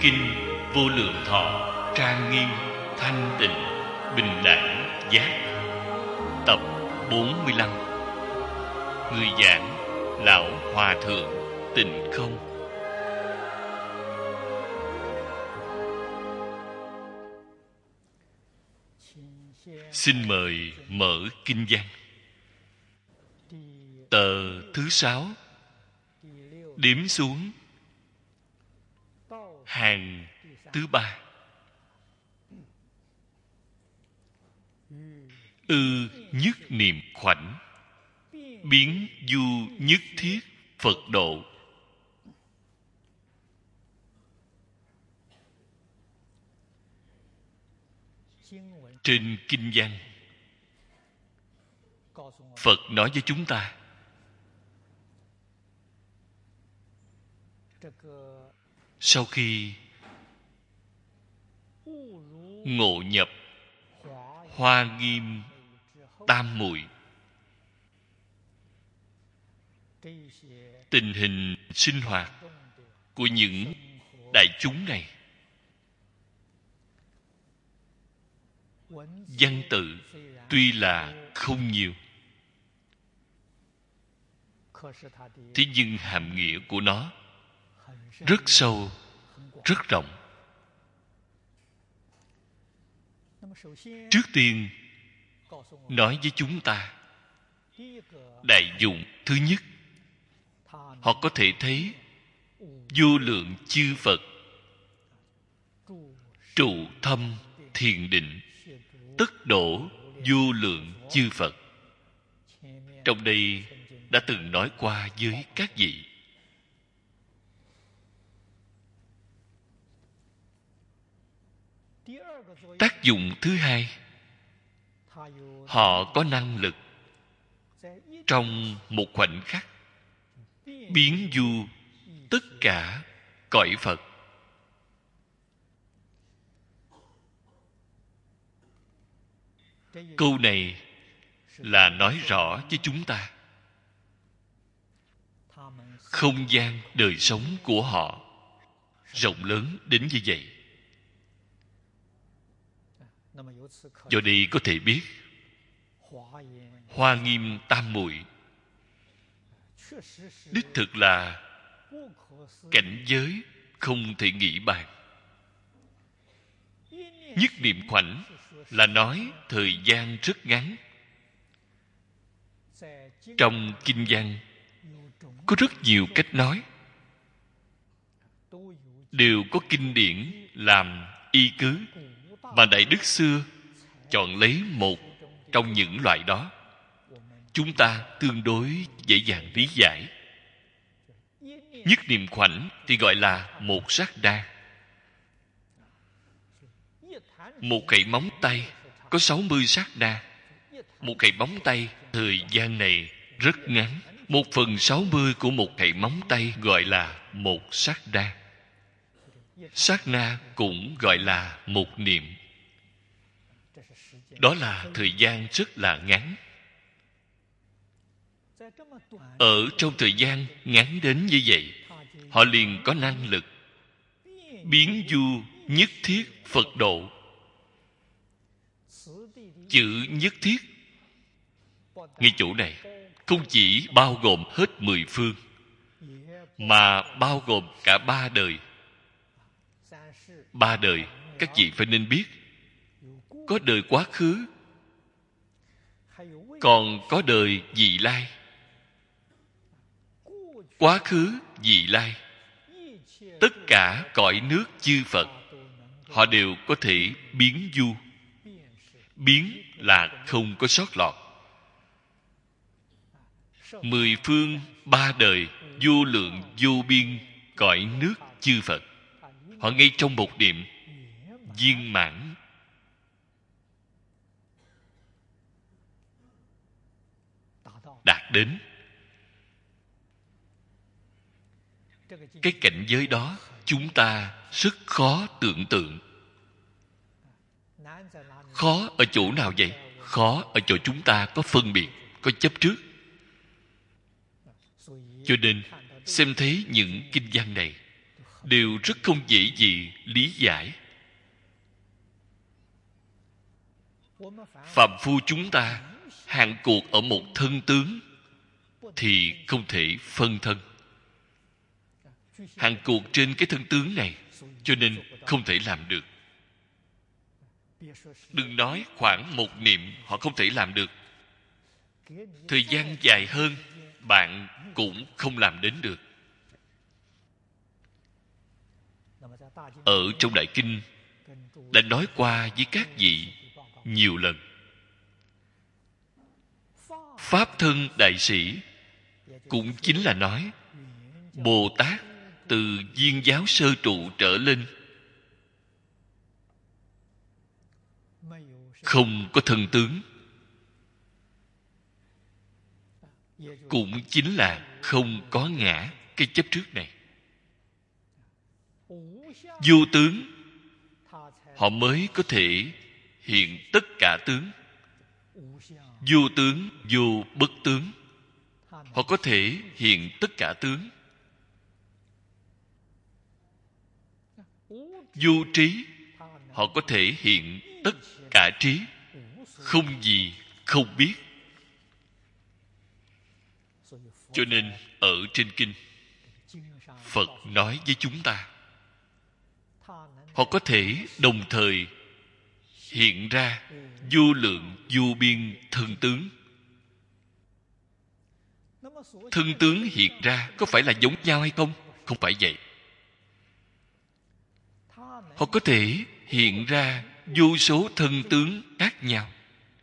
Kinh Vô Lượng Thọ trang nghiêm, thanh tịnh, bình đẳng, giác. Tập 45. Người giảng Lão Hòa Thượng Tịnh Không. Xin mời mở kinh văn. Tờ thứ 6, đếm xuống hàng thứ 3. Ư nhất niệm khoảnh, biến du nhất thiết Phật độ. Trên kinh văn, Phật nói với chúng ta, sau khi ngộ nhập Hoa Nghiêm Tam Muội, tình hình sinh hoạt của những đại chúng này, văn tự tuy là không nhiều, thế nhưng hàm nghĩa của nó rất sâu, rất rộng. Trước tiên nói với chúng ta, đại dụng thứ nhất, họ có thể thấy vô lượng chư Phật trụ thâm thiền định, tất đổ vô lượng chư Phật. Trong đây đã từng nói qua với các vị. Tác dụng thứ hai, họ có năng lực trong một khoảnh khắc biến du tất cả cõi Phật. Câu này là nói rõ với chúng ta không gian đời sống của họ rộng lớn đến như vậy. Do đây có thể biết Hoa Nghiêm Tam Muội đích thực là cảnh giới không thể nghĩ bàn. Nhất niệm khoảnh là nói thời gian rất ngắn. Trong kinh văn có rất nhiều cách nói, đều có kinh điển làm y cứ, mà Đại Đức xưa chọn lấy một trong những loại đó, chúng ta tương đối dễ dàng lý giải. Nhất niệm khoảnh thì gọi là một sát na. Một khẩy móng tay có 60 sát na. Một khẩy móng tay, thời gian này rất ngắn. 1/60 của một khẩy móng tay gọi là một sát na. Sát na cũng gọi là một niệm. Đó là thời gian rất là ngắn. Ở trong thời gian ngắn đến như vậy, họ liền có năng lực biến du nhất thiết Phật độ. Chữ nhất thiết ngay chỗ này không chỉ bao gồm hết 10 phương, mà bao gồm cả 3 đời. 3 đời, các vị phải nên biết, có đời quá khứ, còn có đời vị lai. Quá khứ, vị lai, tất cả cõi nước chư Phật, họ đều có thể biến du. Biến là không có sót lọt. 10 phương 3 đời, vô lượng vô biên cõi nước chư Phật, họ ngay trong một niệm viên mãn. Đạt đến cái cảnh giới đó, chúng ta rất khó tưởng tượng. Khó ở chỗ nào vậy? Khó ở chỗ chúng ta có phân biệt, có chấp trước. Cho nên xem thấy những kinh văn này, đều rất không dễ gì lý giải. Phàm phu chúng ta hạn cuộc ở một thân tướng thì không thể phân thân. Hạn cuộc trên cái thân tướng này, cho nên không thể làm được. Đừng nói khoảng một niệm họ không thể làm được, thời gian dài hơn bạn cũng không làm đến được. Ở trong Đại Kinh đã nói qua với các vị nhiều lần. Pháp thân đại sĩ cũng chính là nói Bồ Tát từ viên giáo sơ trụ trở lên không có thân tướng, cũng chính là không có ngã cái chấp trước này. Vô tướng họ mới có thể hiện tất cả tướng. Vô tướng vô bất tướng, họ có thể hiện tất cả tướng. Vô trí họ có thể hiện tất cả trí, không gì không biết. Cho nên ở trên kinh Phật nói với chúng ta, họ có thể đồng thời hiện ra vô lượng vô biên thân tướng. Thân tướng hiện ra có phải là giống nhau hay không? Không phải vậy. Họ có thể hiện ra vô số thân tướng khác nhau,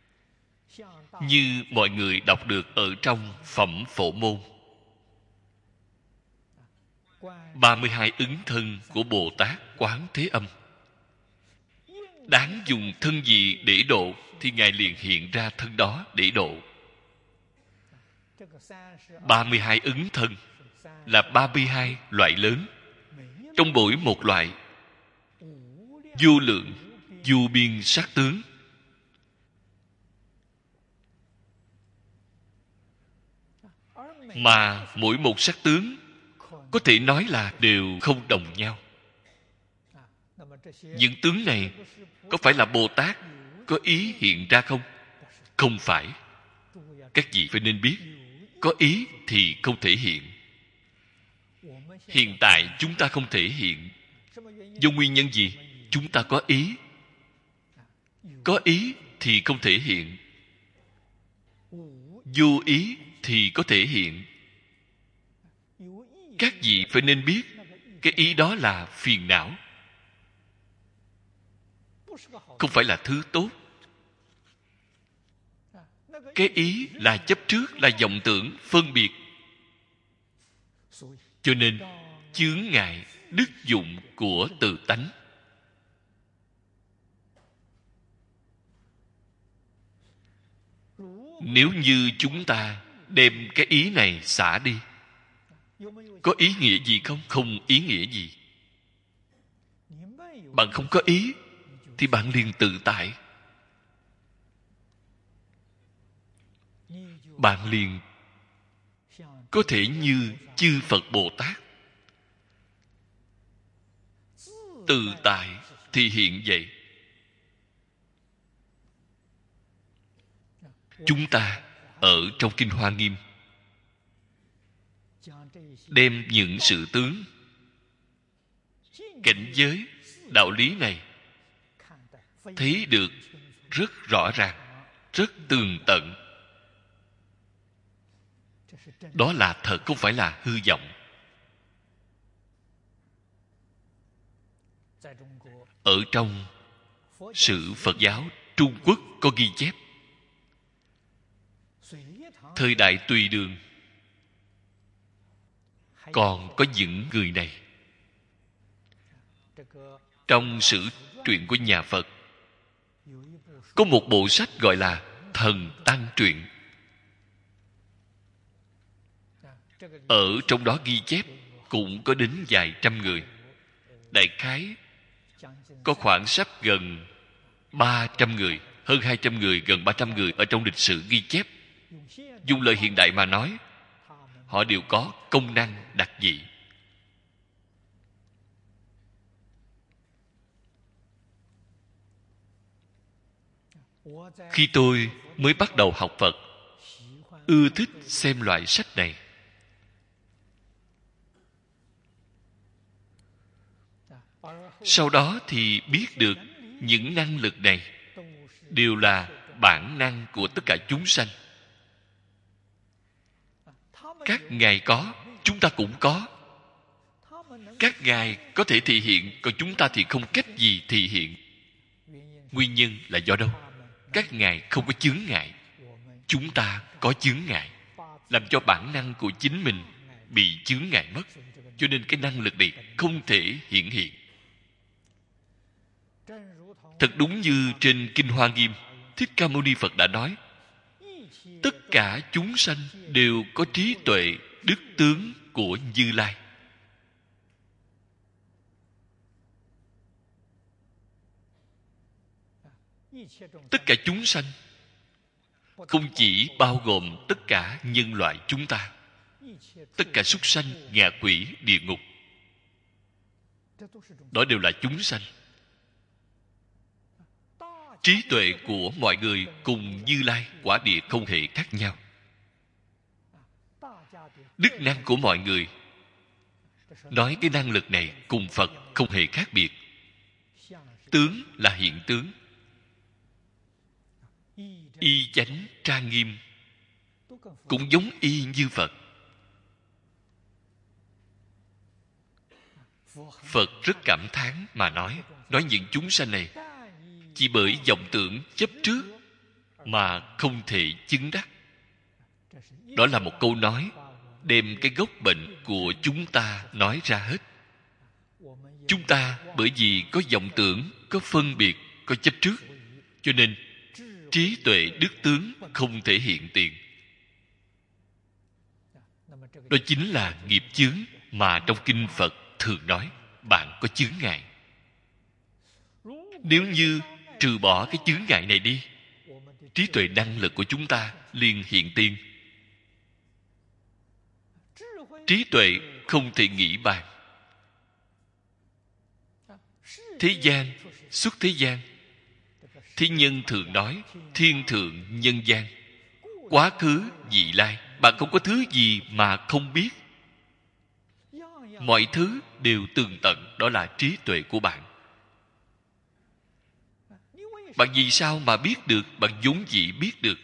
như mọi người đọc được ở trong Phẩm Phổ Môn. 32 ứng thân của Bồ Tát Quán Thế Âm. Đáng dùng thân gì để độ thì Ngài liền hiện ra thân đó để độ. 32 ứng thân là 32 loại lớn, trong mỗi một loại vô lượng vô biên sắc tướng. Mà mỗi một sắc tướng có thể nói là đều không đồng nhau. Những tướng này có phải là Bồ Tát có ý hiện ra không? Không phải. Các vị phải nên biết, có ý thì không thể hiện. Hiện tại chúng ta không thể hiện. Do nguyên nhân gì? Chúng ta có ý. Có ý thì không thể hiện. Vô ý thì có thể hiện. Các vị phải nên biết, cái ý đó là phiền não, không phải là thứ tốt. Cái ý là chấp trước, là vọng tưởng, phân biệt. Cho nên chướng ngại đức dụng của tự tánh. Nếu như chúng ta đem cái ý này xả đi, có ý nghĩa gì không? Không ý nghĩa gì. Bạn không có ý thì bạn liền tự tại. Bạn liền có thể như chư Phật Bồ Tát. Tự tại thì hiện vậy. Chúng ta ở trong Kinh Hoa Nghiêm đem những sự tướng, cảnh giới, đạo lý này thấy được rất rõ ràng, rất tường tận. Đó là thật, không phải là hư vọng. Ở trong sử Phật giáo Trung Quốc có ghi chép, thời đại Tùy Đường còn có những người này. Trong sử truyện của nhà Phật có một bộ sách gọi là Thần Tăng Truyện. Ở trong đó ghi chép cũng có đến vài trăm người. Đại khái có khoảng sắp gần 300 người, hơn 200 người, gần 300 người ở trong lịch sử ghi chép. Dùng lời hiện đại mà nói, họ đều có công năng đặc dị. Khi tôi mới bắt đầu học Phật, ưa thích xem loại sách này. Sau đó thì biết được những năng lực này đều là bản năng của tất cả chúng sanh. Các ngài có, chúng ta cũng có. Các ngài có thể thị hiện, còn chúng ta thì không cách gì thị hiện. Nguyên nhân là do đâu? Các ngài không có chướng ngại, chúng ta có chướng ngại, làm cho bản năng của chính mình bị chướng ngại mất. Cho nên cái năng lực này không thể hiển hiện. Thật đúng như trên Kinh Hoa Nghiêm, Thích Ca Mâu Ni Phật đã nói, tất cả chúng sanh đều có trí tuệ đức tướng của Như Lai. Tất cả chúng sanh không chỉ bao gồm tất cả nhân loại chúng ta, tất cả súc sanh, ngạ quỷ, địa ngục, đó đều là chúng sanh. Trí tuệ của mọi người cùng Như Lai quả địa không hề khác nhau. Đức năng của mọi người, nói cái năng lực này cùng Phật không hề khác biệt. Tướng là hiện tướng, y chánh trang nghiêm, cũng giống y như Phật. Phật rất cảm thán mà nói những chúng sanh này chỉ bởi vọng tưởng chấp trước mà không thể chứng đắc. Đó là một câu nói đem cái gốc bệnh của chúng ta nói ra hết. Chúng ta bởi vì có vọng tưởng, có phân biệt, có chấp trước, cho nên trí tuệ đức tướng không thể hiện tiền. Đó chính là nghiệp chướng mà trong kinh Phật thường nói bạn có chướng ngại. Nếu như trừ bỏ cái chướng ngại này đi, trí tuệ năng lực của chúng ta liền hiện tiền. Trí tuệ không thể nghĩ bàn. Thế gian, xuất thế gian, thế nhân thường nói thiên thượng nhân gian, quá khứ vị lai. Bạn không có thứ gì mà không biết. Mọi thứ đều tường tận, đó là trí tuệ của bạn. Bạn vì sao mà biết được? Bạn vốn dĩ biết được.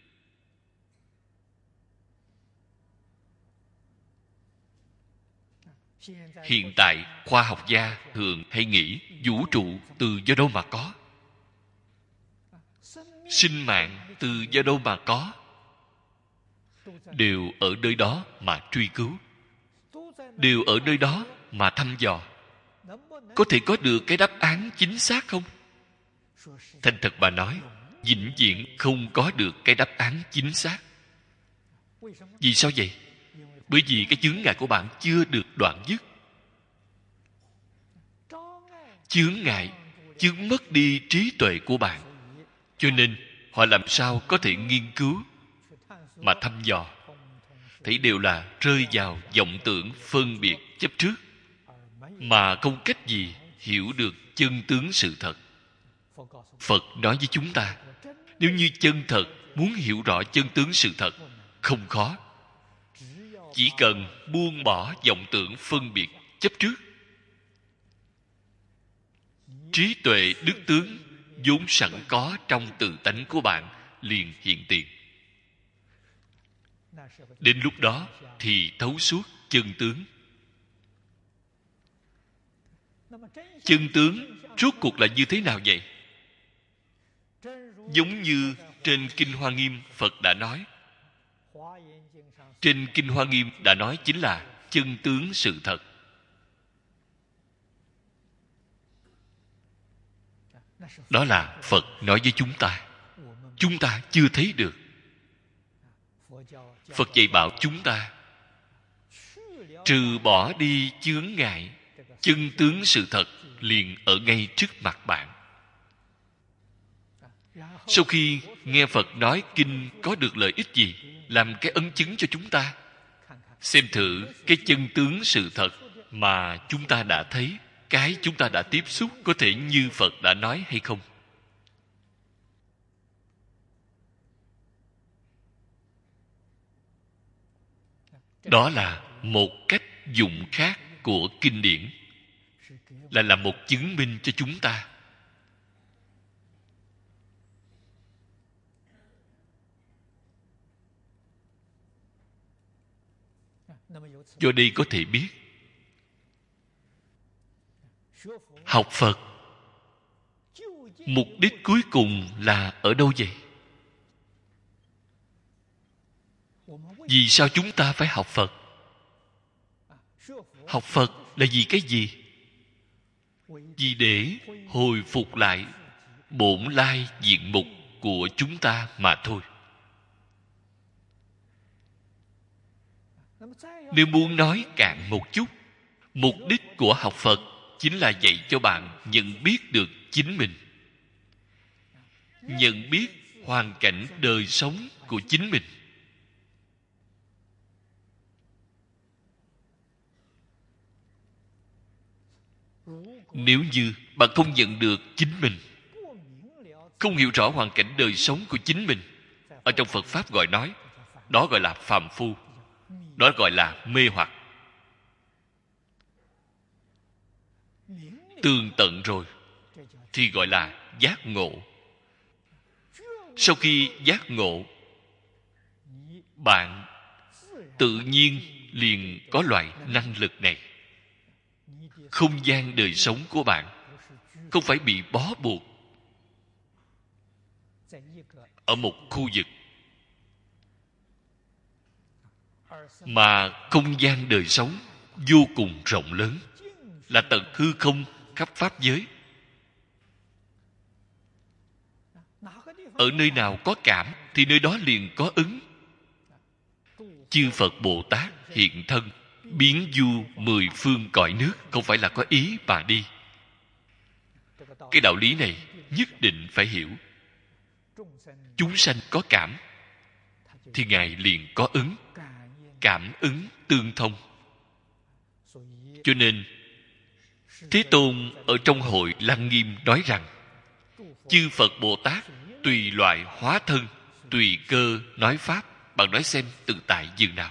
Hiện tại khoa học gia thường hay nghĩ vũ trụ từ do đâu mà có, sinh mạng từ do đâu mà có, đều ở nơi đó mà truy cứu, đều ở nơi đó mà thăm dò. Có thể có được cái đáp án chính xác không? Thành thật mà nói, vĩnh viễn không có được cái đáp án chính xác. Vì sao vậy? Bởi vì cái chướng ngại của bạn chưa được đoạn dứt. Chướng ngại chứng mất đi trí tuệ của bạn, cho nên họ làm sao có thể nghiên cứu mà thăm dò? Thấy đều là rơi vào vọng tưởng phân biệt chấp trước, mà không cách gì hiểu được chân tướng sự thật. Phật nói với chúng ta, nếu như chân thật muốn hiểu rõ chân tướng sự thật, không khó. Chỉ cần buông bỏ vọng tưởng phân biệt chấp trước, trí tuệ đức tướng vốn sẵn có trong tự tánh của bạn liền hiện tiền. Đến lúc đó thì thấu suốt chân tướng. Chân tướng rốt cuộc là như thế nào vậy? Giống như trên Kinh Hoa Nghiêm Phật đã nói. Trên Kinh Hoa Nghiêm đã nói chính là chân tướng sự thật. Đó là Phật nói với chúng ta chưa thấy được. Phật dạy bảo chúng ta trừ bỏ đi chướng ngại, chân tướng sự thật liền ở ngay trước mặt bạn. Sau khi nghe Phật nói kinh có được lợi ích gì, làm cái ấn chứng cho chúng ta. Xem thử cái chân tướng sự thật mà chúng ta đã thấy, cái chúng ta đã tiếp xúc có thể như Phật đã nói hay không? Đó là một cách dụng khác của kinh điển, là một chứng minh cho chúng ta. Do đây có thể biết, học Phật mục đích cuối cùng là ở đâu vậy? Vì sao chúng ta phải học Phật? Học Phật là vì cái gì? Vì để hồi phục lại bổn lai diện mục của chúng ta mà thôi. Nếu muốn nói cạn một chút, mục đích của học Phật chính là dạy cho bạn nhận biết được chính mình, nhận biết hoàn cảnh đời sống của chính mình. Nếu như bạn không nhận được chính mình, không hiểu rõ hoàn cảnh đời sống của chính mình, ở trong Phật Pháp đó gọi là phàm phu, đó gọi là mê hoặc. Tường tận rồi thì gọi là giác ngộ. Sau khi giác ngộ, bạn tự nhiên liền có loại năng lực này. Không gian đời sống của bạn không phải bị bó buộc ở một khu vực, mà không gian đời sống vô cùng rộng lớn, là tận hư không khắp pháp giới. Ở nơi nào có cảm thì nơi đó liền có ứng. Chư Phật Bồ Tát hiện thân biến du mười phương cõi nước, không phải là có ý mà đi. Cái đạo lý này nhất định phải hiểu. Chúng sanh có cảm thì Ngài liền có ứng, cảm ứng tương thông. Cho nên Thế Tôn ở trong hội Lăng Nghiêm nói rằng, chư Phật Bồ Tát tùy loại hóa thân, tùy cơ nói pháp. Bạn nói xem tự tại dường nào?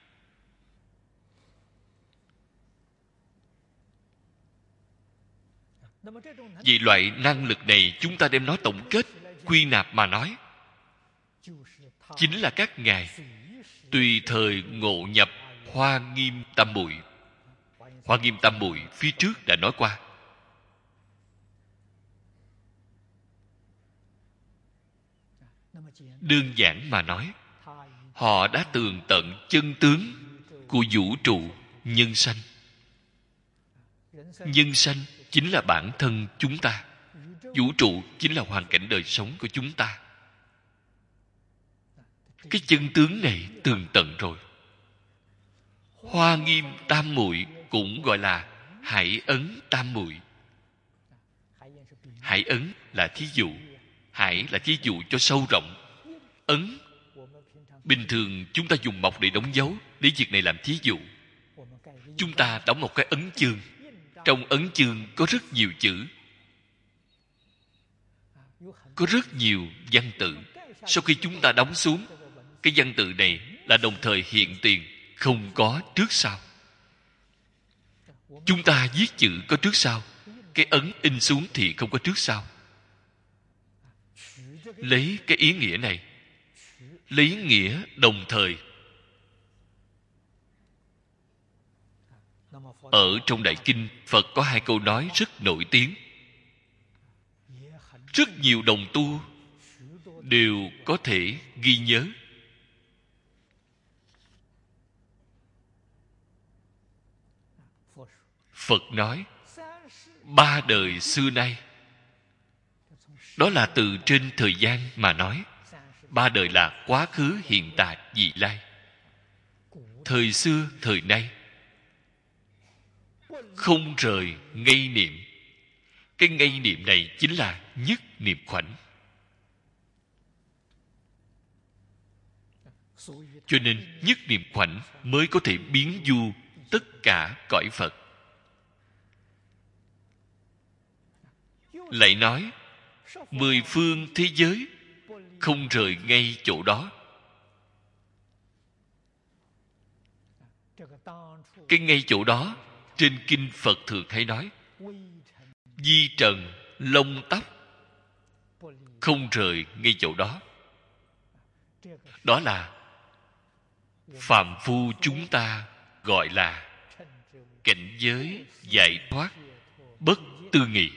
Vì loại năng lực này, chúng ta đem nó tổng kết, quy nạp mà nói, chính là các ngài tùy thời ngộ nhập Hoa Nghiêm Tam Muội. Hoa Nghiêm Tam Muội phía trước đã nói qua. Đơn giản mà nói, họ đã tường tận chân tướng của vũ trụ nhân sanh. Nhân sanh chính là bản thân chúng ta, vũ trụ chính là hoàn cảnh đời sống của chúng ta. Cái chân tướng này tường tận rồi. Hoa Nghiêm Tam Muội cũng gọi là Hải Ấn Tam Muội. Hải ấn là thí dụ, hải là thí dụ cho sâu rộng. Ấn, bình thường chúng ta dùng mộc để đóng dấu, lấy việc này làm thí dụ. Chúng ta đóng một cái ấn chương, trong ấn chương có rất nhiều chữ, có rất nhiều văn tự. Sau khi chúng ta đóng xuống, cái văn tự này là đồng thời hiện tiền, không có trước sau. Chúng ta viết chữ có trước sau, cái ấn in xuống thì không có trước sau. Lấy cái ý nghĩa này, lấy nghĩa đồng thời. Ở trong Đại Kinh, Phật có hai câu nói rất nổi tiếng. Rất nhiều đồng tu đều có thể ghi nhớ. Phật nói, 3 đời xưa nay. Đó là từ trên thời gian mà nói. 3 đời là quá khứ, hiện tại, vị lai. Thời xưa, thời nay, không rời ngây niệm. Cái ngây niệm này chính là nhất niệm khoảnh. Cho nên nhất niệm khoảnh mới có thể biến du tất cả cõi Phật. Lại nói, 10 phương thế giới không rời ngay chỗ đó. Cái ngay chỗ đó, trên kinh Phật thường hay nói, di trần lông tóc không rời ngay chỗ đó. Đó là phàm phu chúng ta gọi là cảnh giới giải thoát bất tư nghị.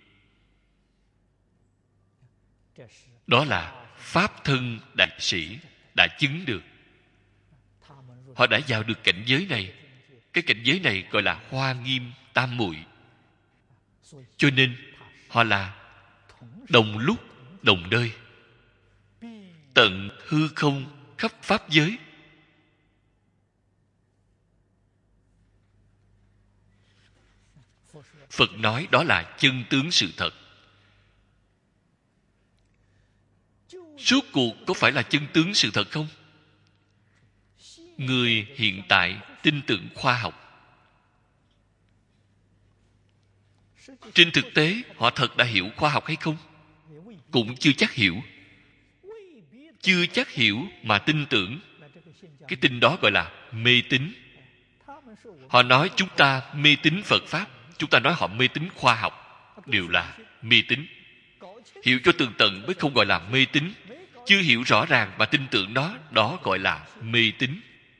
Đó là pháp thân đại sĩ đã chứng được. Họ đã vào được cảnh giới này. Cái cảnh giới này gọi là Hoa Nghiêm Tam Muội. Cho nên họ là đồng lúc đồng nơi, tận hư không khắp pháp giới. Phật nói đó là chân tướng sự thật. Suốt cuộc có phải là chân tướng sự thật không? Người hiện tại tin tưởng khoa học. Trên thực tế, họ thật đã hiểu khoa học hay không? Cũng chưa chắc hiểu. Chưa chắc hiểu mà tin tưởng. Cái tin đó gọi là mê tín. Họ nói chúng ta mê tín Phật Pháp, chúng ta nói họ mê tín khoa học, đều là mê tín. Hiểu cho tường tận mới không gọi là mê tín. Chưa hiểu rõ ràng mà tin tưởng nó, đó gọi là mê tín.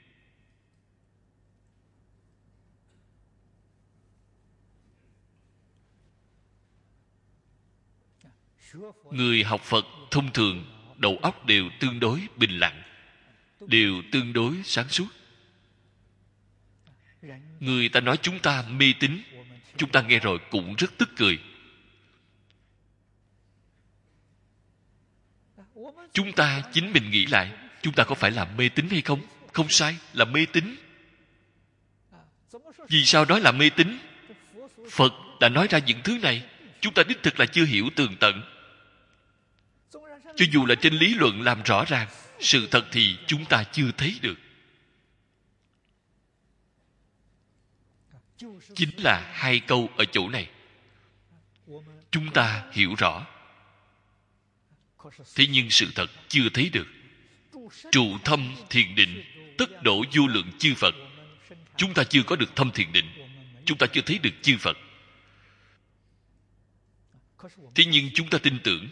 Người học Phật thông thường đầu óc đều tương đối bình lặng, đều tương đối sáng suốt. Người ta nói chúng ta mê tín, chúng ta nghe rồi cũng rất tức cười. Chúng ta chính mình nghĩ lại, chúng ta có phải là mê tín hay không? Không sai, là mê tín. Vì sao nói là mê tín? Phật đã nói ra những thứ này, chúng ta đích thực là chưa hiểu tường tận. Cho dù là trên lý luận làm rõ ràng, sự thật thì chúng ta chưa thấy được. Chính là hai câu ở chỗ này. Chúng ta hiểu rõ, thế nhưng sự thật chưa thấy được. Trụ thâm thiền định, tất độ vô lượng chư Phật. Chúng ta chưa có được thâm thiền định, chúng ta chưa thấy được chư Phật. Thế nhưng chúng ta tin tưởng.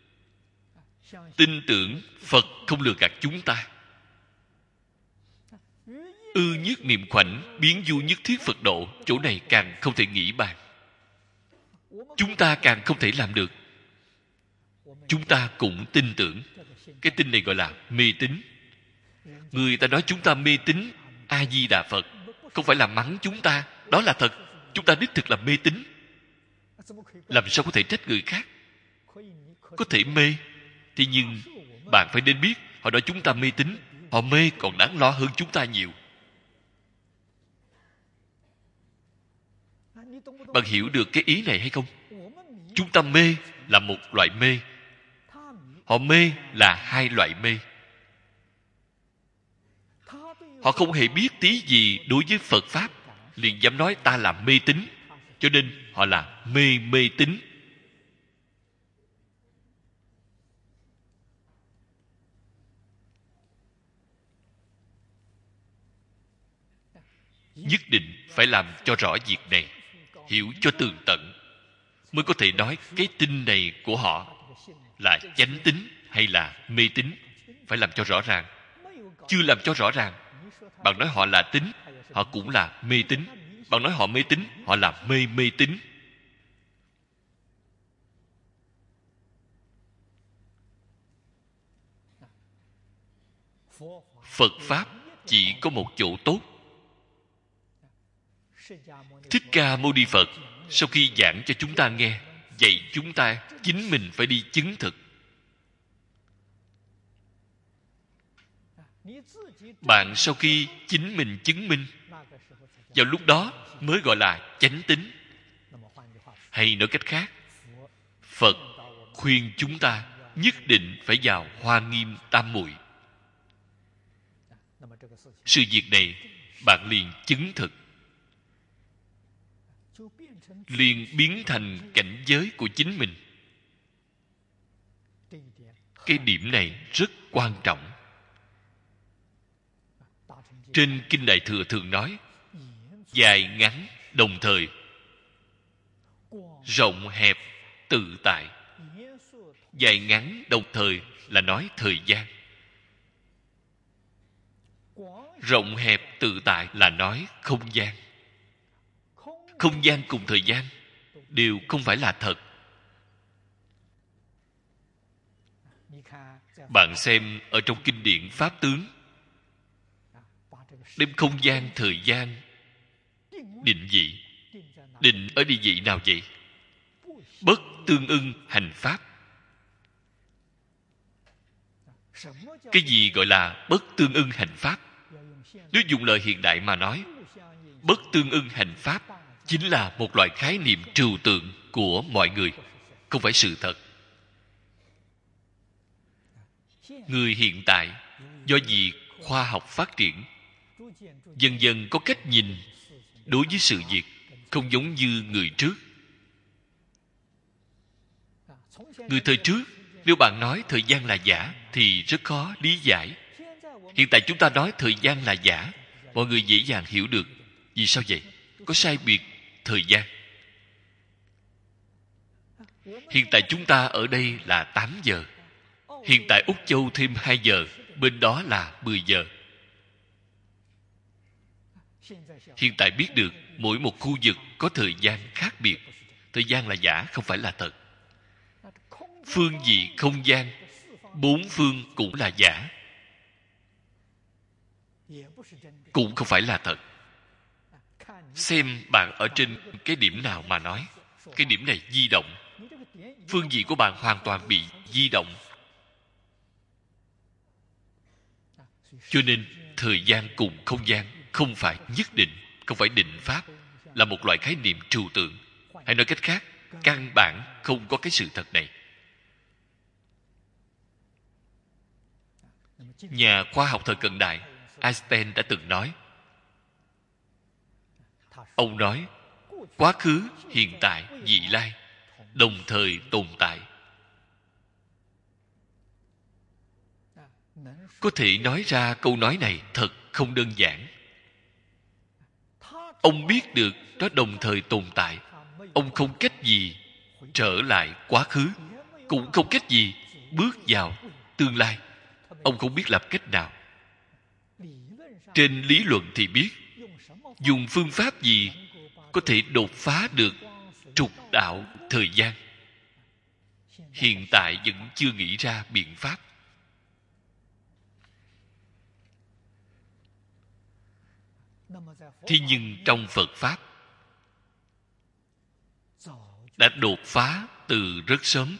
Tin tưởng Phật không lừa gạt chúng ta. Ư nhất niệm khoảnh, biến du nhất thiết Phật độ. Chỗ này càng không thể nghĩ bàn. Chúng ta càng không thể làm được. Chúng ta cũng tin tưởng. Cái tin này gọi là mê tín. Người ta nói chúng ta mê tín A Di Đà Phật, không phải là mắng chúng ta. Đó là thật. Chúng ta đích thực là mê tín. Làm sao có thể trách người khác? Có thể mê, thế nhưng bạn phải nên biết, họ nói chúng ta mê tín, họ mê còn đáng lo hơn chúng ta nhiều. Bạn hiểu được cái ý này hay không? Chúng ta mê là một loại mê, họ mê là hai loại mê. Họ không hề biết tí gì đối với Phật Pháp, liền dám nói ta là mê tín. Cho nên họ là mê tín. Nhất định phải làm cho rõ việc này, hiểu cho tường tận, mới có thể nói cái tin này của họ là chánh tín hay là mê tín. Phải làm cho rõ ràng. Chưa làm cho rõ ràng, bạn nói họ là tín, họ cũng là mê tín. Bạn nói họ mê tín, họ là mê tín. Phật Pháp chỉ có một chỗ tốt. Thích Ca Mâu Ni Phật sau khi giảng cho chúng ta nghe, dạy chúng ta chính mình phải đi chứng thực. Bạn sau khi chính mình chứng minh, vào lúc đó mới gọi là chánh tín. Hay nói cách khác, Phật khuyên chúng ta nhất định phải vào Hoa Nghiêm Tam Muội. Sự việc này bạn liền chứng thực, liền biến thành cảnh giới của chính mình. Cái điểm này rất quan trọng. Trên Kinh Đại Thừa thường nói dài ngắn đồng thời, rộng hẹp tự tại. Dài ngắn đồng thời là nói thời gian, rộng hẹp tự tại là nói không gian. Không gian cùng thời gian đều không phải là thật. Bạn xem ở trong kinh điển Pháp Tướng, đem không gian, thời gian định vị. Định ở địa vị nào vậy? Bất tương ưng hành pháp. Cái gì gọi là bất tương ưng hành pháp? Nếu dùng lời hiện đại mà nói, bất tương ưng hành pháp chính là một loại khái niệm trừu tượng của mọi người, không phải sự thật. Người hiện tại do vì khoa học phát triển, dần dần có cách nhìn đối với sự việc không giống như người trước. Người thời trước, nếu bạn nói thời gian là giả thì rất khó lý giải. Hiện tại chúng ta nói thời gian là giả, mọi người dễ dàng hiểu được. Vì sao vậy? Có sai biệt thời gian. Hiện tại chúng ta ở đây là 8 giờ. Hiện tại Úc Châu thêm 2 giờ, bên đó là 10 giờ. Hiện tại biết được mỗi một khu vực có thời gian khác biệt. Thời gian là giả, không phải là thật. Phương vị không gian, bốn phương cũng là giả, cũng không phải là thật. Xem bạn ở trên cái điểm nào mà nói. Cái điểm này di động. Phương vị của bạn hoàn toàn bị di động. Cho nên thời gian cùng không gian không phải nhất định, không phải định pháp, là một loại khái niệm trừu tượng. Hay nói cách khác, căn bản không có cái sự thật này. Nhà khoa học thời cận đại Einstein đã từng nói, ông nói quá khứ, hiện tại, vị lai đồng thời tồn tại. Có thể nói ra câu nói này thật không đơn giản. Ông biết được nó đồng thời tồn tại. Ông không cách gì trở lại quá khứ, cũng không cách gì bước vào tương lai. Ông không biết làm cách nào. Trên lý luận thì biết, dùng phương pháp gì có thể đột phá được trục đạo thời gian. Hiện tại vẫn chưa nghĩ ra biện pháp. Thế nhưng trong Phật Pháp đã đột phá từ rất sớm.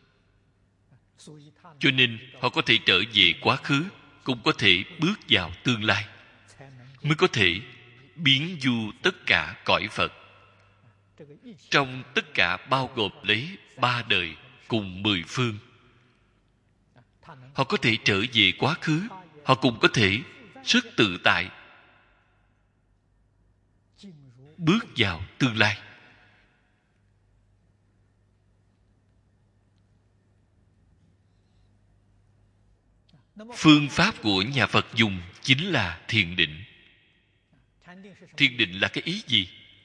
Cho nên họ có thể trở về quá khứ, cũng có thể bước vào tương lai, mới có thể biến du tất cả cõi Phật. Trong tất cả bao gồm lấy 3 đời cùng 10 phương. Họ có thể trở về quá khứ, họ cũng có thể rất tự tại bước vào tương lai. Phương pháp của nhà Phật dùng chính là thiền định. Thiền định là cái ý gì?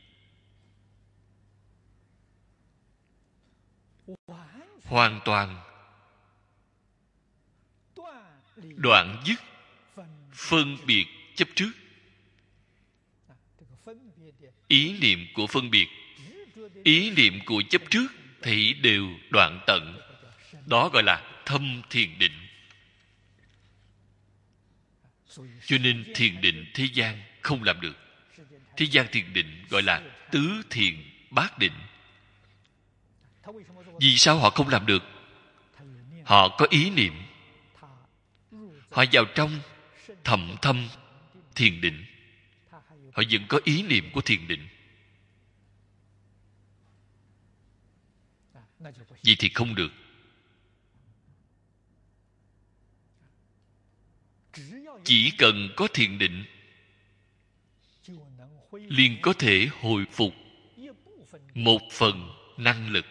Hoàn toàn đoạn dứt phân biệt chấp trước. Ý niệm của phân biệt, ý niệm của chấp trước thì đều đoạn tận. Đó gọi là thâm thiền định. Cho nên thiền định thế gian không làm được. Thế gian thiền định gọi là tứ thiền bát định. Vì sao họ không làm được? Họ có ý niệm. Họ vào trong thậm thâm thiền định, họ vẫn có ý niệm của thiền định. Vậy thì không được. Chỉ cần có thiền định, liền có thể hồi phục một phần năng lực.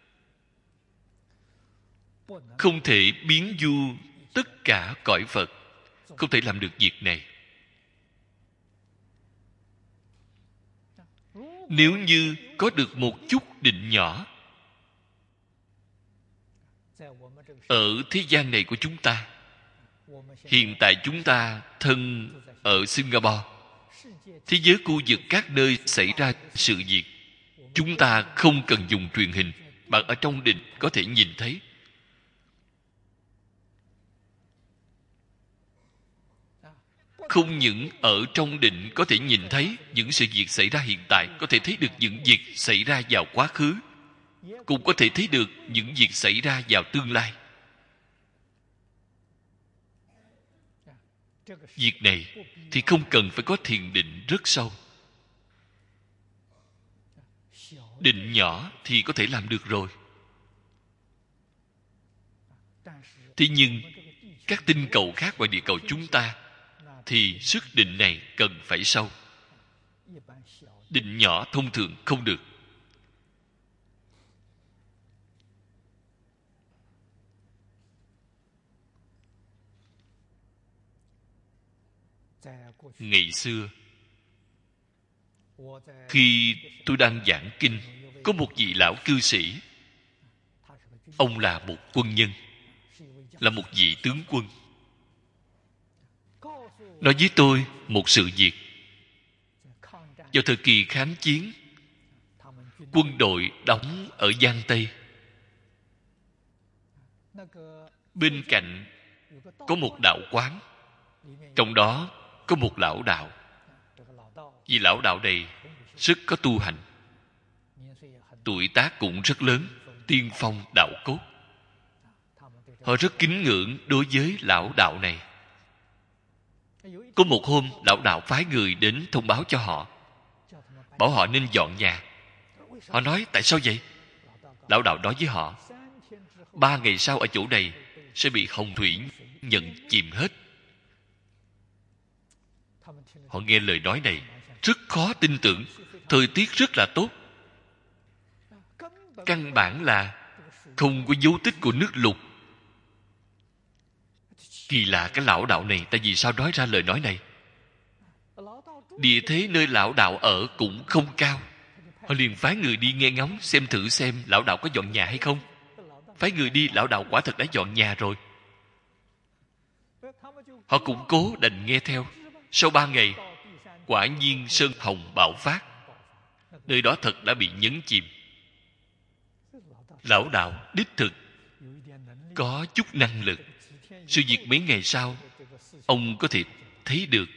Không thể biến du tất cả cõi Phật. Không thể làm được việc này. Nếu như có được một chút định nhỏ ở thế gian này của chúng ta, hiện tại chúng ta thân ở Singapore, thế giới khu vực các nơi xảy ra sự việc, chúng ta không cần dùng truyền hình, bạn ở trong định có thể nhìn thấy. Không những ở trong định có thể nhìn thấy những sự việc xảy ra hiện tại, có thể thấy được những việc xảy ra vào quá khứ, cũng có thể thấy được những việc xảy ra vào tương lai. Việc này thì không cần phải có thiền định rất sâu. Định nhỏ thì có thể làm được rồi. Thế nhưng các tinh cầu khác ngoài địa cầu chúng ta thì sức định này cần phải sâu. Định nhỏ thông thường không được. Ngày xưa, khi tôi đang giảng kinh, có một vị lão cư sĩ. Ông là một quân nhân, là một vị tướng quân. Nói với tôi một sự việc. Vào thời kỳ kháng chiến, quân đội đóng ở Giang Tây. Bên cạnh có một đạo quán, trong đó có một lão đạo. Vì lão đạo này rất có tu hành, tuổi tác cũng rất lớn, tiên phong đạo cốt. Họ rất kính ngưỡng đối với lão đạo này. Có một hôm, lão đạo phái người đến thông báo cho họ, bảo họ nên dọn nhà. Họ nói tại sao vậy? Lão đạo nói với họ, 3 ngày sau ở chỗ này sẽ bị hồng thủy nhận chìm hết. Họ nghe lời nói này rất khó tin tưởng. Thời tiết rất là tốt, căn bản là không có dấu tích của nước lụt. Kỳ lạ, cái lão đạo này tại vì sao nói ra lời nói này? Địa thế nơi lão đạo ở cũng không cao. Họ liền phái người đi nghe ngóng xem thử xem lão đạo có dọn nhà hay không. Phái người đi, lão đạo quả thật đã dọn nhà rồi. Họ cũng cố đành nghe theo. Sau 3 ngày, quả nhiên sơn hồng bạo phát. Nơi đó thật đã bị nhấn chìm. Lão đạo đích thực có chút năng lực. Sự việc mấy ngày sau, ông có thể thấy được.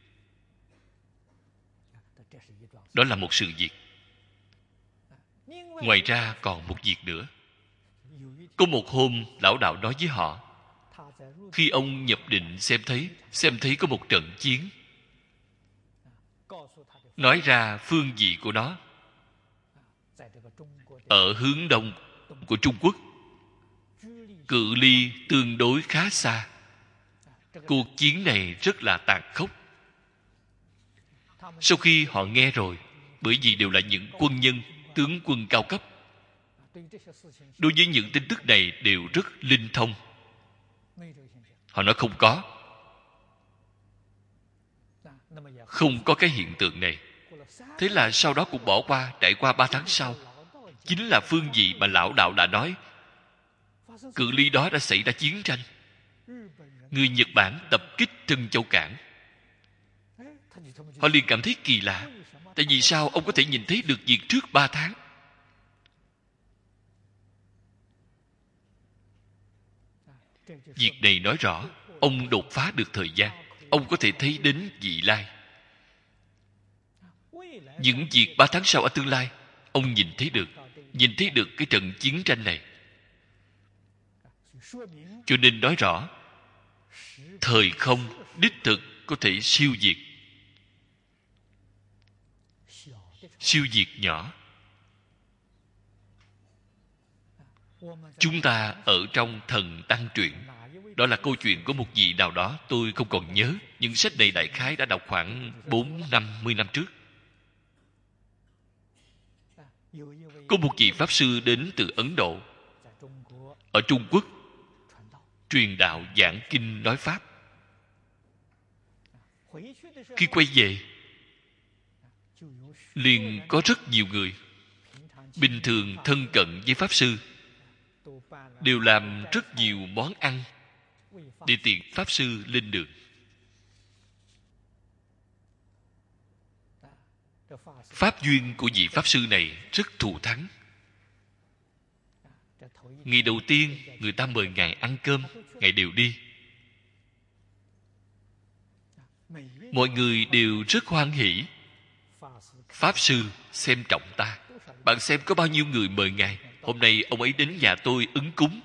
Đó là một sự việc. Ngoài ra còn một việc nữa. Có một hôm, lão đạo nói với họ, khi ông nhập định xem thấy có một trận chiến, nói ra phương vị của nó ở hướng đông của Trung Quốc, cự ly tương đối khá xa. Cuộc chiến này rất là tàn khốc. Sau khi họ nghe rồi, bởi vì đều là những quân nhân, tướng quân cao cấp, đối với những tin tức này đều rất linh thông. Họ nói không có cái hiện tượng này. Thế là sau đó cũng bỏ qua. Trải qua 3 tháng sau, chính là phương vị mà lão đạo đã nói. Cự ly đó đã xảy ra chiến tranh. Người Nhật Bản tập kích Trân Châu Cảng. Họ liền cảm thấy kỳ lạ. Tại vì sao ông có thể nhìn thấy được việc trước 3 tháng? Việc này nói rõ ông đột phá được thời gian. Ông có thể thấy đến vị lai. Những việc 3 tháng sau ở tương lai, ông nhìn thấy được cái trận chiến tranh này. Cho nên nói rõ thời không đích thực có thể siêu diệt. Siêu diệt nhỏ. Chúng ta ở trong Thần Tăng Truyện, đó là câu chuyện của một vị nào đó, tôi không còn nhớ. Những sách này đại khái đã đọc khoảng 40-50 năm trước. Có một vị Pháp Sư đến từ Ấn Độ, ở Trung Quốc, truyền đạo giảng kinh nói Pháp. Khi quay về, liền có rất nhiều người bình thường thân cận với Pháp Sư đều làm rất nhiều món ăn để tiện Pháp Sư lên đường. Pháp duyên của vị Pháp Sư này rất thù thắng. Ngày đầu tiên người ta mời Ngài ăn cơm, Ngài đều đi. Mọi người đều rất hoan hỉ. Pháp Sư xem trọng ta. Bạn xem có bao nhiêu người mời Ngài. Hôm nay ông ấy đến nhà tôi ứng cúng.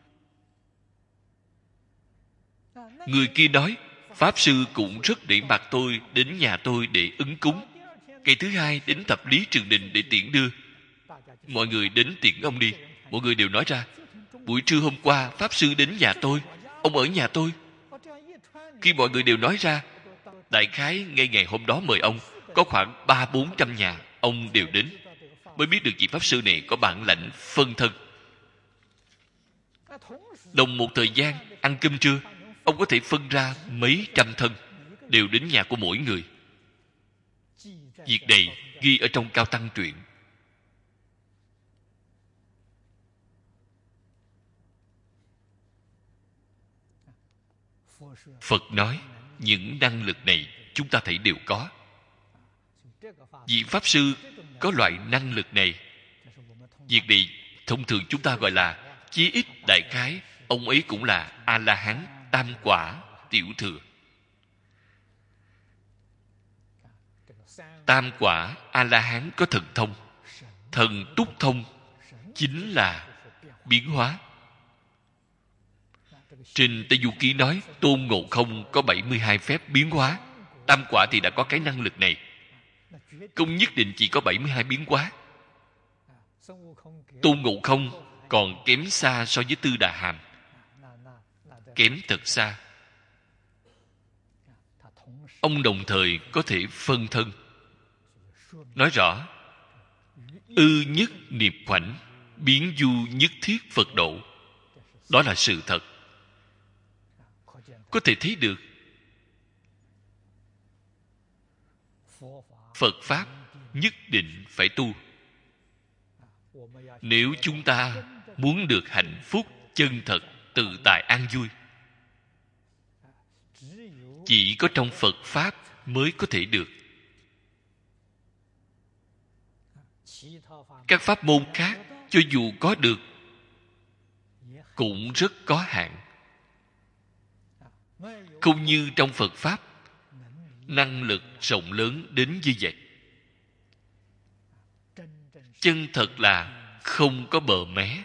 Người kia nói, Pháp Sư cũng rất nể mặt tôi đến nhà tôi để ứng cúng. Ngày thứ hai đến thập lý Trường Đình để tiễn đưa. Mọi người đến tiễn ông đi. Mọi người đều nói ra, buổi trưa hôm qua Pháp Sư đến nhà tôi, ông ở nhà tôi. Khi mọi người đều nói ra, đại khái ngay ngày hôm đó mời ông, có khoảng 300-400 nhà ông đều đến, mới biết được vị Pháp Sư này có bản lãnh phân thân. Đồng một thời gian ăn cơm trưa, ông có thể phân ra mấy trăm thân đều đến nhà của mỗi người. Việc này ghi ở trong Cao Tăng truyện. Phật nói những năng lực này chúng ta thấy đều có. Vị Pháp Sư có loại năng lực này. Việc này thông thường chúng ta gọi là chí ít đại khái ông ấy cũng là A-la-hán tam quả tiểu thừa. Tam quả A-la-hán có thần thông. Thần túc thông chính là biến hóa. Trên Tây Du Ký nói Tôn Ngộ Không có 72 phép biến hóa. Tam quả thì đã có cái năng lực này. Không nhất định chỉ có 72 biến hóa. Tôn Ngộ Không còn kém xa so với Tư Đà Hàm. Kém thật xa. Ông đồng thời có thể phân thân. Nói rõ ư nhất niệm khoảnh, biến du nhất thiết Phật độ. Đó là sự thật. Có thể thấy được Phật Pháp nhất định phải tu. Nếu chúng ta muốn được hạnh phúc chân thật, tự tại, an vui, chỉ có trong Phật Pháp mới có thể được. Các pháp môn khác cho dù có được cũng rất có hạn. Không như trong Phật Pháp năng lực rộng lớn đến như vậy. Chân thật là không có bờ mé.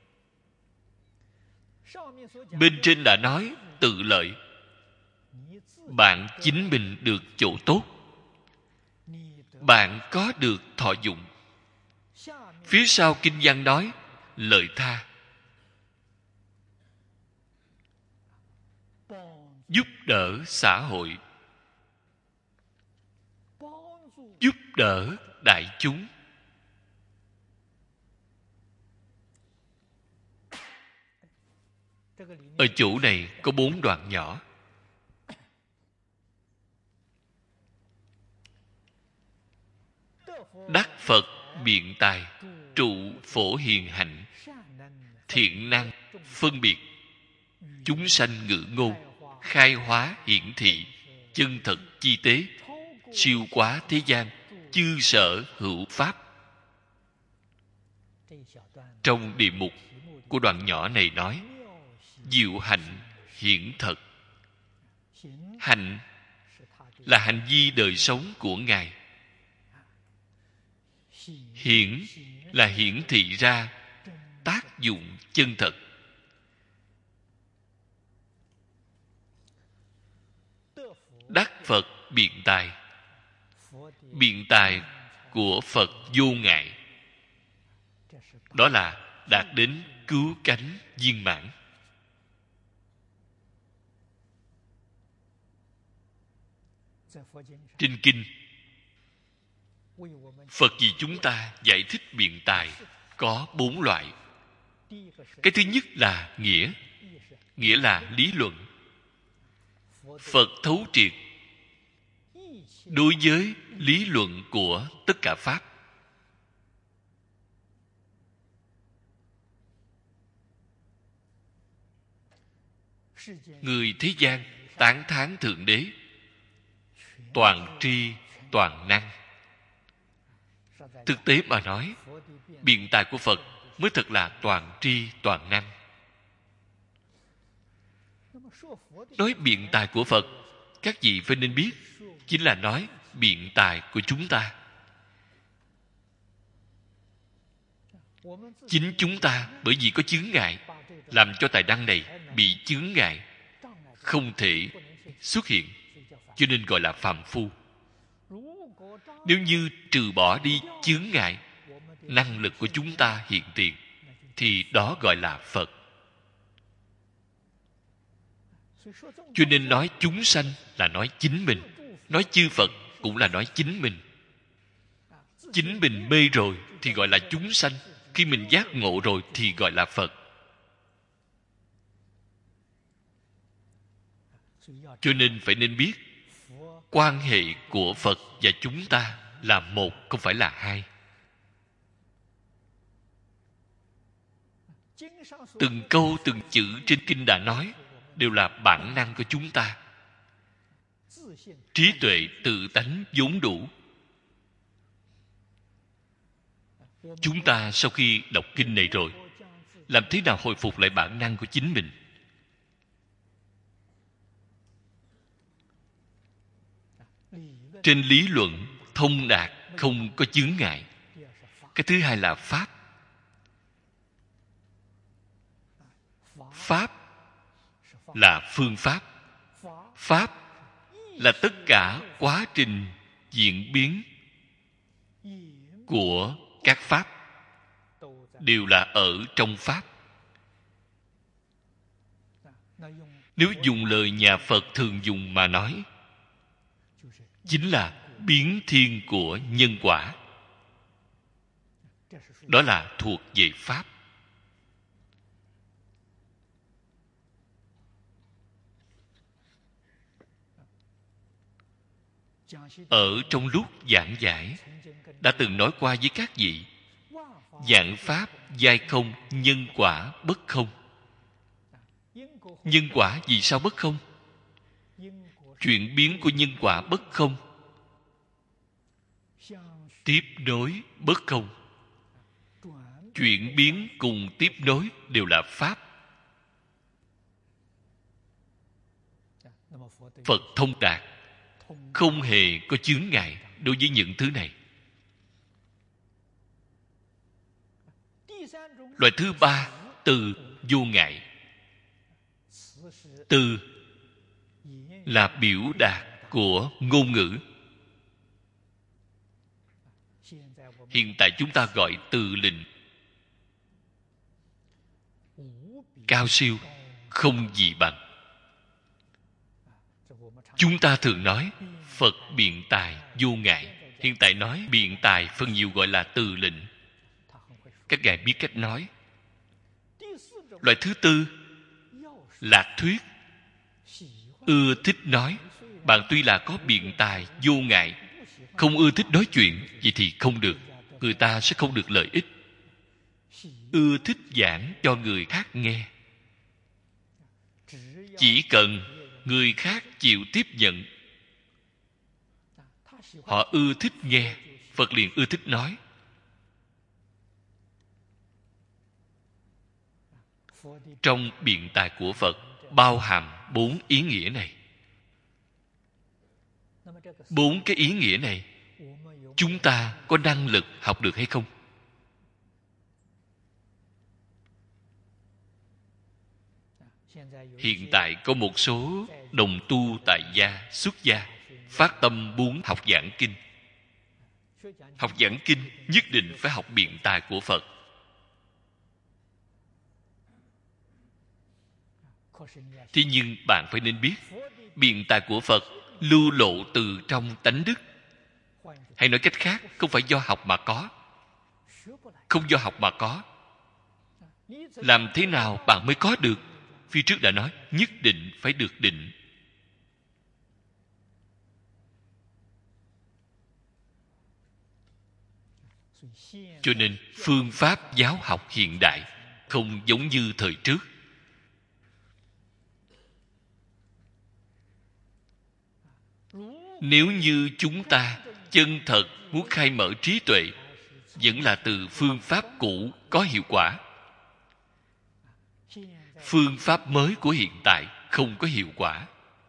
Bên trên đã nói tự lợi. Bạn chính mình được chỗ tốt, bạn có được thọ dụng. Phía sau kinh văn nói lợi tha, giúp đỡ xã hội, giúp đỡ đại chúng. Ở chỗ này có 4 đoạn nhỏ. Đắc Phật biện tài, trụ phổ hiền hạnh, thiện năng phân biệt, chúng sanh ngữ ngôn, khai hóa hiển thị, chân thật chi tế, siêu quá thế gian, chư sở hữu pháp. Trong địa mục của đoạn nhỏ này nói diệu hạnh hiển thật. Hạnh là hành vi đời sống của Ngài. Hiển là hiển thị ra tác dụng chân thật. Đắc Phật biện tài. Biện tài của Phật vô ngại. Đó là đạt đến cứu cánh viên mãn. Trên kinh, Phật vì chúng ta giải thích biện tài có 4 loại. Cái thứ nhất là nghĩa. Nghĩa là lý luận. Phật thấu triệt đối với lý luận của tất cả pháp. Người thế gian tán thán Thượng Đế toàn tri toàn năng. Thực tế mà nói, biện tài của Phật mới thật là toàn tri toàn năng. Nói biện tài của Phật, các vị phải nên biết, chính là nói biện tài của chúng ta. Chính chúng ta bởi vì có chướng ngại, làm cho tài năng này bị chướng ngại, không thể xuất hiện, cho nên gọi là phàm phu. Nếu như trừ bỏ đi chướng ngại, năng lực của chúng ta hiện tiền, thì đó gọi là Phật. Cho nên nói chúng sanh là nói chính mình, nói chư Phật cũng là nói chính mình. Chính mình mê rồi thì gọi là chúng sanh, khi mình giác ngộ rồi thì gọi là Phật. Cho nên phải nên biết, quan hệ của Phật và chúng ta là một, không phải là hai. Từng câu từng chữ trên kinh đã nói đều là bản năng của chúng ta. Trí tuệ tự tánh vốn đủ. Chúng ta sau khi đọc kinh này rồi, làm thế nào hồi phục lại bản năng của chính mình? Trên lý luận thông đạt, không có chướng ngại. Cái thứ hai là Pháp. Pháp là phương pháp. Pháp là tất cả quá trình diễn biến của các pháp, đều là ở trong Pháp. Nếu dùng lời nhà Phật thường dùng mà nói, chính là biến thiên của nhân quả. Đó là thuộc về Pháp. Ở trong lúc giảng giải, đã từng nói qua với các vị, vạn pháp giai không, nhân quả bất không. Nhân quả vì sao bất không? Chuyển biến của nhân quả bất không, tiếp nối bất không. Chuyển biến cùng tiếp nối đều là Pháp. Phật thông đạt, không hề có chướng ngại đối với những thứ này. Loại thứ ba, từ vô ngại. Từ là biểu đạt của ngôn ngữ. Hiện tại chúng ta gọi từ lình. Cao siêu, không gì bằng. Chúng ta thường nói Phật biện tài vô ngại. Hiện tại nói biện tài phần nhiều gọi là từ lình. Các ngài biết cách nói. Loại thứ tư, lạc thuyết. Ưa thích nói. Bạn tuy là có biện tài vô ngại, không ưa thích nói chuyện, vậy thì không được. Người ta sẽ không được lợi ích. Ưa thích giảng cho người khác nghe. Chỉ cần người khác chịu tiếp nhận, họ ưa thích nghe, Phật liền ưa thích nói. Trong biện tài của Phật bao hàm 4 ý nghĩa này. 4 cái ý nghĩa này chúng ta có năng lực học được hay không? Hiện tại có một số đồng tu tại gia, xuất gia phát tâm muốn học giảng kinh. Học giảng kinh nhất định phải học biện tài của Phật. Thế nhưng bạn phải nên biết, biện tài của Phật lưu lộ từ trong tánh đức. Hay nói cách khác, không phải do học mà có. Không do học mà có. Làm thế nào bạn mới có được? Phía trước đã nói, nhất định phải được định. Cho nên phương pháp giáo học hiện đại không giống như thời trước. Nếu như chúng ta chân thật muốn khai mở trí tuệ, vẫn là từ phương pháp cũ có hiệu quả. Phương pháp mới của hiện tại không có hiệu quả.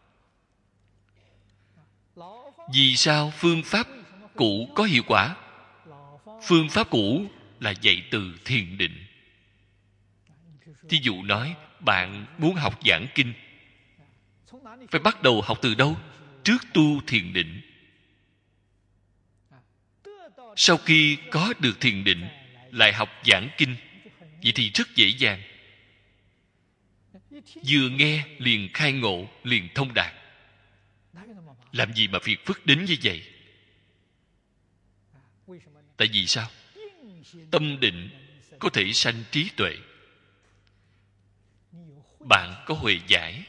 Vì sao phương pháp cũ có hiệu quả? Phương pháp cũ là dạy từ thiền định. Thí dụ nói, bạn muốn học giảng kinh, phải bắt đầu học từ đâu? Trước tu thiền định. Sau khi có được thiền định, lại học giảng kinh, vậy thì rất dễ dàng. Vừa nghe liền khai ngộ, liền thông đạt. Làm gì mà phiền phức đến như vậy? Tại vì sao? Tâm định có thể sanh trí tuệ. Bạn có huệ giải.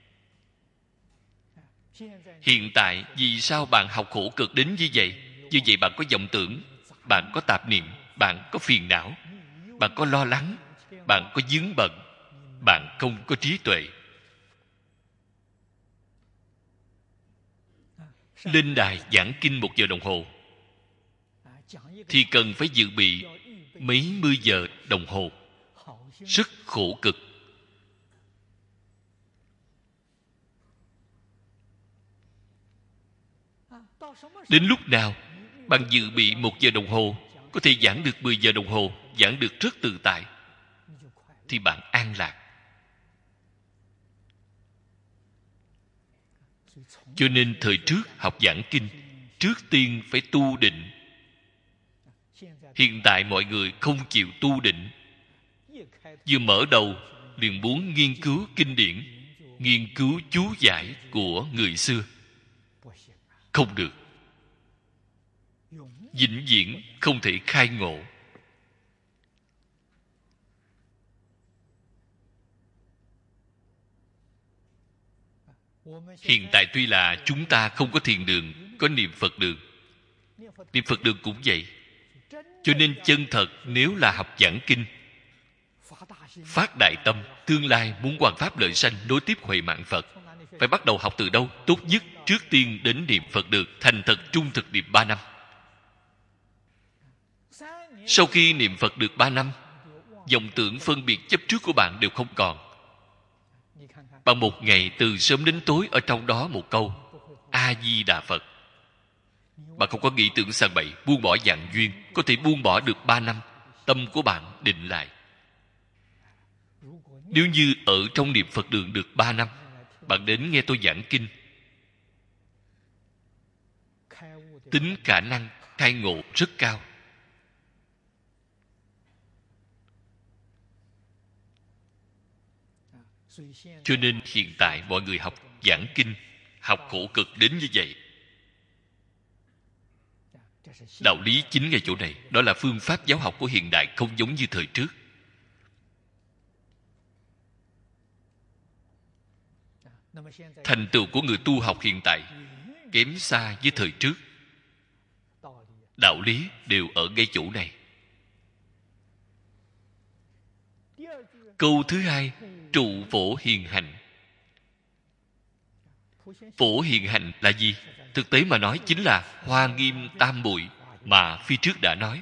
Hiện tại vì sao bạn học khổ cực đến như vậy? Như vậy bạn có vọng tưởng, bạn có tạp niệm, bạn có phiền não, bạn có lo lắng, bạn có vướng bận, bạn không có trí tuệ. Lên đài giảng kinh 1 giờ đồng hồ thì cần phải dự bị mấy mươi giờ đồng hồ, rất khổ cực. Đến lúc nào bạn dự bị 1 giờ đồng hồ có thể giảng được 10 giờ đồng hồ, giảng được rất tự tại, thì bạn an lạc. Cho nên thời trước học giảng kinh, trước tiên phải tu định. Hiện tại mọi người không chịu tu định, vừa mở đầu liền muốn nghiên cứu kinh điển, nghiên cứu chú giải của người xưa. Không được. Vĩnh viễn không thể khai ngộ. Hiện tại tuy là chúng ta không có thiền đường, có niệm Phật đường. Niệm Phật đường cũng vậy. Cho nên chân thật nếu là học giảng kinh, phát đại tâm, tương lai muốn hoằng pháp lợi sanh, nối tiếp huệ mạng Phật, phải bắt đầu học từ đâu? Tốt nhất trước tiên đến niệm Phật đường, thành thật trung thực niệm 3 năm. Sau khi niệm Phật được 3 năm, vọng tưởng phân biệt chấp trước của bạn đều không còn. Bạn một ngày từ sớm đến tối ở trong đó một câu A Di Đà Phật, bạn không có nghĩ tưởng sang bậy, buông bỏ dạng duyên, có thể buông bỏ được 3 năm, tâm của bạn định lại. Nếu như ở trong niệm Phật đường được 3 năm, bạn đến nghe tôi giảng kinh, tính khả năng khai ngộ rất cao. Cho nên hiện tại mọi người học giảng kinh, học khổ cực đến như vậy. Đạo lý chính ngay chỗ này. Đó là phương pháp giáo học của hiện đại, không giống như thời trước. Thành tựu của người tu học hiện tại kém xa với thời trước. Đạo lý đều ở ngay chỗ này. Câu thứ hai, trụ phổ hiền hành. Phổ hiền hành là gì? Thực tế mà nói chính là Hoa Nghiêm Tam Muội mà phía trước đã nói.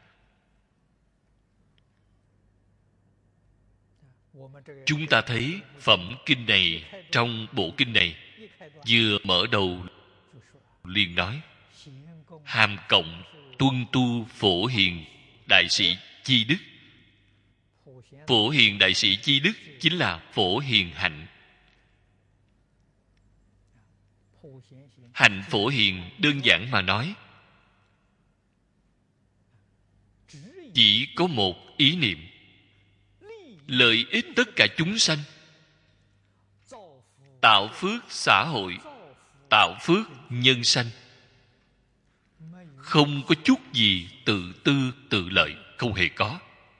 Chúng ta thấy phẩm kinh này, trong bộ kinh này, vừa mở đầu liền nói hàm cộng tuân tu phổ hiền đại sĩ chi đức. Phổ hiền đại sĩ chi đức chính là phổ hiền hạnh. Hạnh phổ hiền đơn giản mà nói, chỉ có một ý niệm: lợi ích tất cả chúng sanh, tạo phước xã hội, tạo phước nhân sanh. Không có chút gì tự tư tự lợi, không hề có.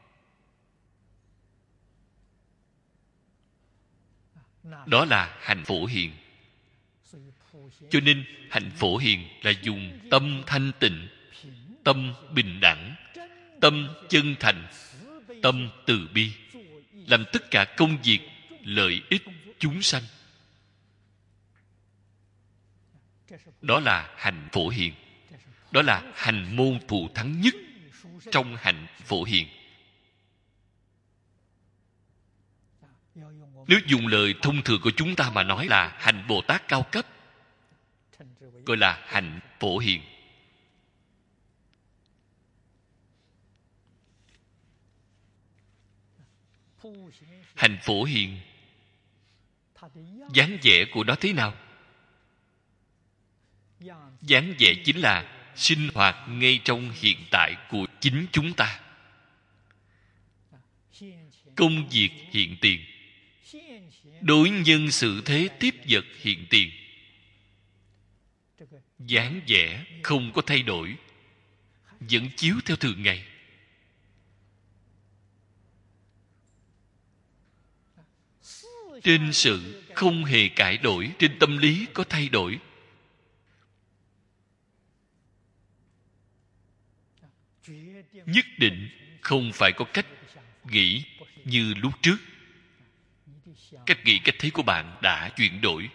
Đó là hạnh phổ hiền. Cho nên hạnh phổ hiền là dùng tâm thanh tịnh, tâm bình đẳng, tâm chân thành, tâm từ bi, làm tất cả công việc lợi ích chúng sanh. Đó là hành Phổ Hiền. Đó là hành môn thù thắng nhất trong hạnh Phổ Hiền. Nếu dùng lời thông thường của chúng ta mà nói là hành Bồ Tát cao cấp, gọi là hạnh Phổ Hiền. Hạnh Phổ Hiền, dáng vẻ của nó thế nào? Dáng vẻ chính là sinh hoạt ngay trong hiện tại của chính chúng ta. Công việc hiện tiền, đối nhân xử thế tiếp vật hiện tiền. Dáng vẻ không có thay đổi, vẫn chiếu theo thường ngày. Trên sự không hề cải đổi, trên tâm lý có thay đổi. Nhất định không phải có cách nghĩ như lúc trước. Cách nghĩ, cách thấy của bạn đã chuyển đổi.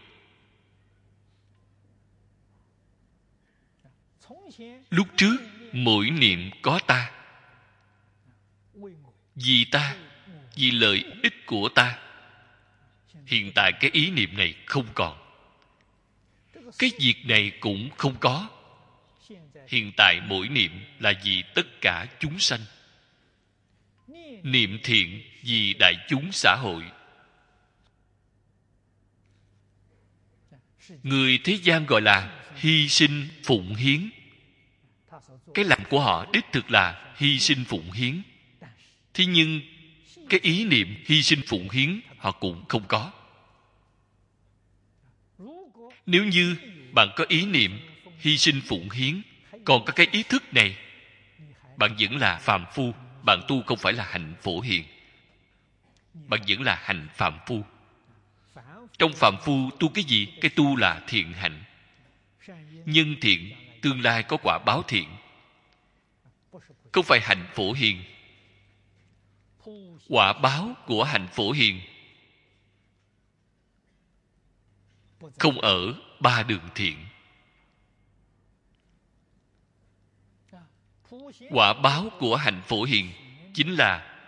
Lúc trước mỗi niệm có ta, vì ta, vì lợi ích của ta. Hiện tại cái ý niệm này không còn, cái việc này cũng không có. Hiện tại mỗi niệm là vì tất cả chúng sanh. Niệm thiện vì đại chúng xã hội. Người thế gian gọi là hy sinh phụng hiến. Cái làm của họ đích thực là hy sinh phụng hiến. Thế nhưng cái ý niệm hy sinh phụng hiến họ cũng không có. Nếu như bạn có ý niệm hy sinh phụng hiến, còn có cái ý thức này, bạn vẫn là phàm phu. Bạn tu không phải là hạnh Phổ Hiền, bạn vẫn là hạnh phàm phu. Trong phàm phu tu cái gì? Cái tu là thiện hạnh. Nhân thiện, tương lai có quả báo thiện. Không phải hạnh Phổ Hiền. Quả báo của hạnh Phổ Hiền không ở ba đường thiện. Quả báo của hạnh Phổ Hiền chính là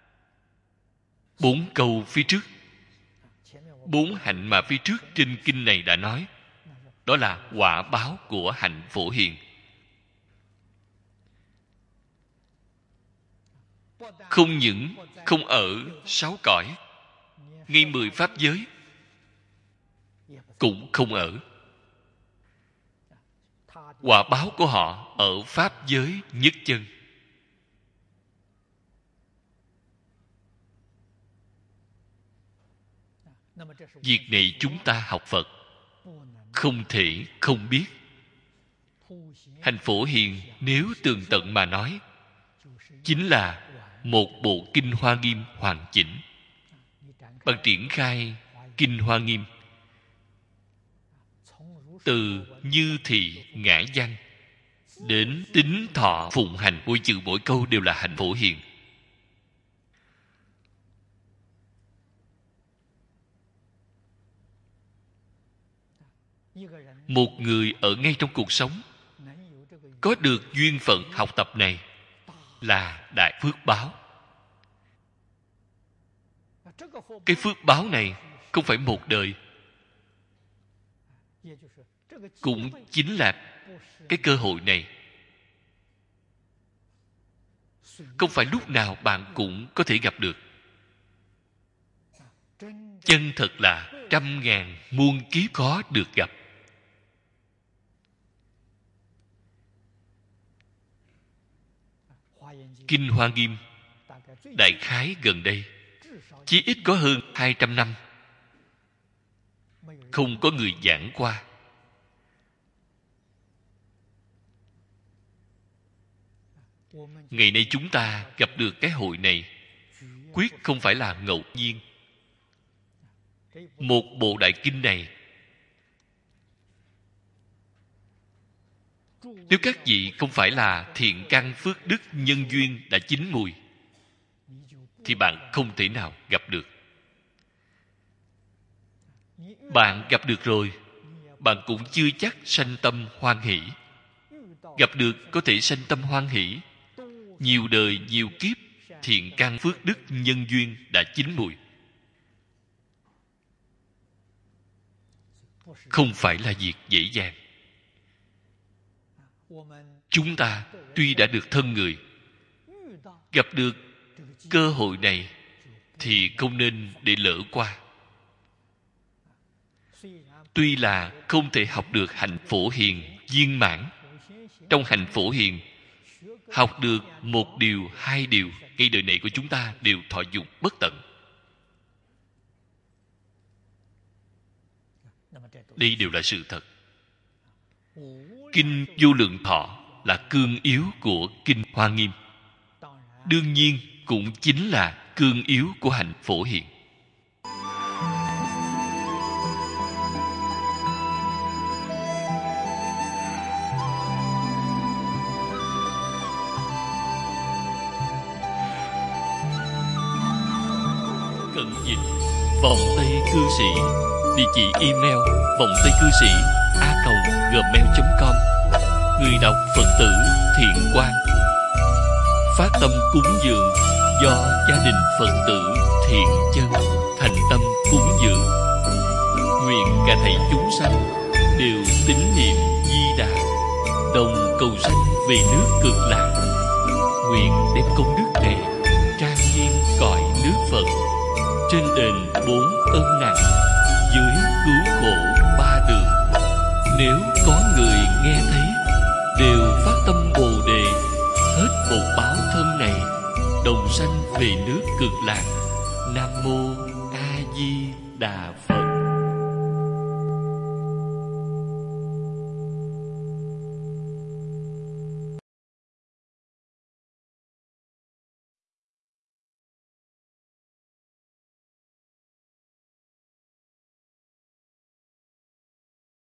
4 câu phía trước. 4 hạnh mà phía trước trên kinh này đã nói. Đó là quả báo của hạnh Phổ Hiền. Không những không ở 6 cõi, ngay 10 pháp giới cũng không ở. Quả báo của họ ở pháp giới nhất chân. Việc này chúng ta học Phật không thể không biết. Hành Phổ Hiền nếu tường tận mà nói, chính là một bộ Kinh Hoa Nghiêm hoàn chỉnh. Bạn triển khai Kinh Hoa Nghiêm, từ như thị ngã văn đến tính thọ phụng hành, mỗi chữ mỗi câu đều là hạnh Phổ Hiền. Một người ở ngay trong cuộc sống có được duyên phận học tập này là đại phước báo. Cái phước báo này không phải một đời, cũng chính là cái cơ hội này không phải lúc nào bạn cũng có thể gặp được. Chân thật là trăm ngàn muôn kiếp khó được gặp. Kinh Hoa Nghiêm đại khái gần đây chí ít có hơn 200 năm không có người giảng qua. Ngày nay chúng ta gặp được cái hội này quyết không phải là ngẫu nhiên. Một bộ đại kinh này Nếu các vị không phải là thiện căn phước đức nhân duyên đã chín mùi, thì bạn không thể nào gặp được. Bạn gặp được rồi, bạn cũng chưa chắc sanh tâm hoan hỷ. Gặp được có thể sanh tâm hoan hỷ. Nhiều đời nhiều kiếp, thiện căn phước đức nhân duyên đã chín mùi. Không phải là việc dễ dàng. Chúng ta tuy đã được thân người, gặp được cơ hội này thì không nên để lỡ qua. Tuy là không thể học được hạnh phổ hiền viên mãn, trong hạnh phổ hiền học được một điều, hai điều, ngay đời này của chúng ta đều thọ dụng bất tận. Đây đều là sự thật. Kinh Vô Lượng Thọ là cương yếu của Kinh Hoa Nghiêm. Đương nhiên cũng chính là cương yếu của hạnh phổ hiền. Cận dịch Vọng Tây Cư Sĩ. Địa chỉ email vongtaycư sĩ@gmail.com. Người đọc Phật tử Thiện Quang. Phát tâm cúng dường do gia đình Phật tử Thiện Chân thành tâm cúng dường. Nguyện cả thảy chúng sanh đều tín niệm Di Đà, đồng cầu sanh về nước Cực Lạc. Nguyện đem công đức này trang nghiêm cõi nước Phật, trên đền 4 ân nặng, dưới cứu khổ 3 đường. Nếu có người nghe thấy đều phát tâm Bồ Đề, hết một báo thân này, đồng sanh về nước Cực Lạc. Nam mô A Di Đà Phật.